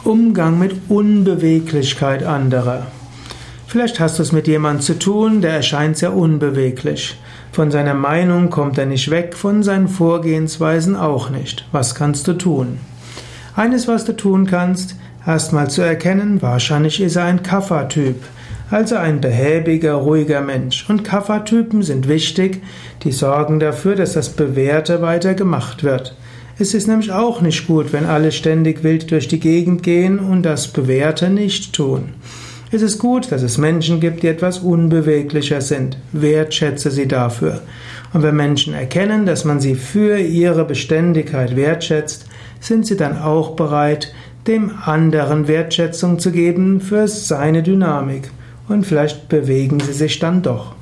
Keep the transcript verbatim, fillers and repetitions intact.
Umgang mit Unbeweglichkeit anderer. Vielleicht hast du es mit jemandem zu tun, der erscheint sehr unbeweglich. Von seiner Meinung kommt er nicht weg, von seinen Vorgehensweisen auch nicht. Was kannst du tun? Eines, was du tun kannst, erstmal zu erkennen, wahrscheinlich ist er ein Kapha-Typ, also ein behäbiger, ruhiger Mensch. Und Kapha-Typen sind wichtig, die sorgen dafür, dass das Bewährte weiter gemacht wird. Es ist nämlich auch nicht gut, wenn alle ständig wild durch die Gegend gehen und das Bewährte nicht tun. Es ist gut, dass es Menschen gibt, die etwas unbeweglicher sind. Wertschätze sie dafür. Und wenn Menschen erkennen, dass man sie für ihre Beständigkeit wertschätzt, sind sie dann auch bereit, dem anderen Wertschätzung zu geben für seine Dynamik. Und vielleicht bewegen sie sich dann doch.